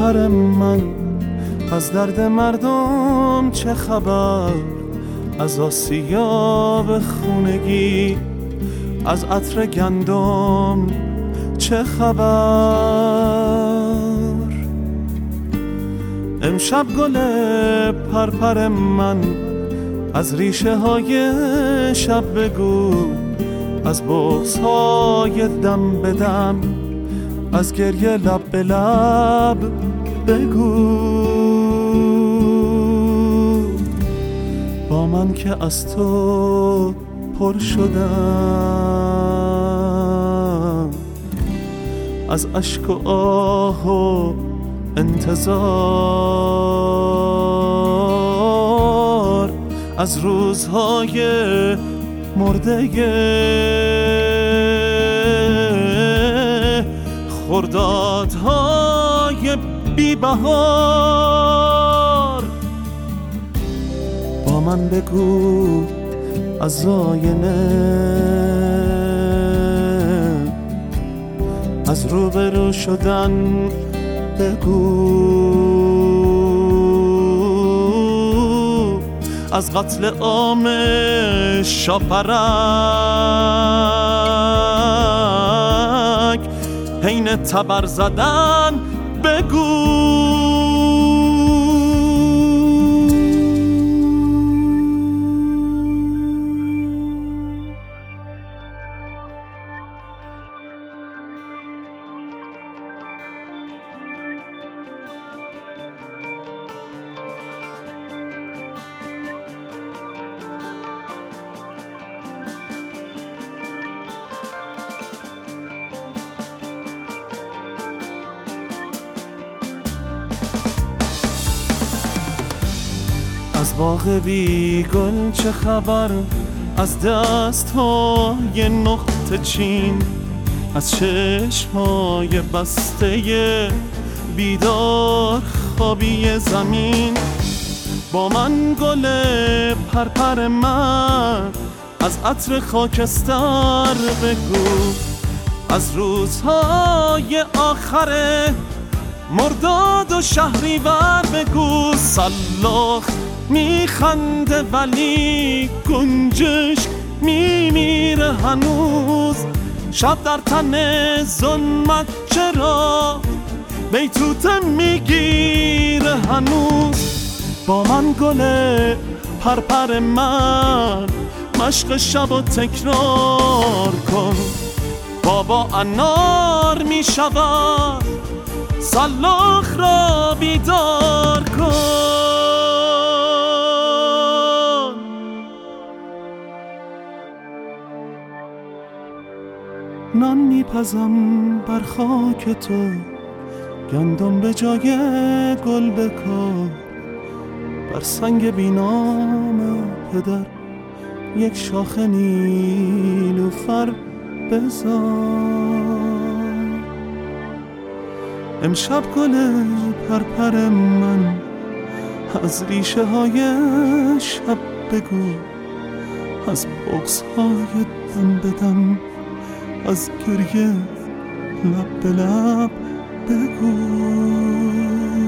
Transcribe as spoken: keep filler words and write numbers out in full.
پرپر من، از درد مردم چه خبر؟ از آسیاب خونگی، از عطر گندم چه خبر؟ امشب گل پرپر من، از ریشه های شب بگو، از بغض های دم به دم، از گریه لب به لب بگو. با من که از تو پر شدم، از اشک و آه و انتظار، از روزهای مرده خردادهای بی بهار. با من بگو از آینه، از روبرو شدن بگو، از قتل عام شاپرک حین تبر زدن بگو. از باغ بی گل چه خبر؟ از دست های نقطه چین، از چشمای بسته بیدار خوابی زمین. با من گل پرپر من، از عطر خاکستر بگو، از روزهای آخر مرداد و شهریور بگو. سلاخ میخنده ولی گنجش میمیره هنوز، شب در تن ظلمت چرا بیتوته میگیره هنوز. با من گل پرپر من، مشق شب و تکرار کن. بابا انار میشود، سلاخ را بیدار کن. نان میپزم بر خاک تو، گندم به جای گل بکار. بر سنگ بینام پدر یک شاخه نیلوفر بذار. امشب گل پرپر من، از ریشه های شب بگو، از بغض های دم به دم، از گریه لب به لب بگو.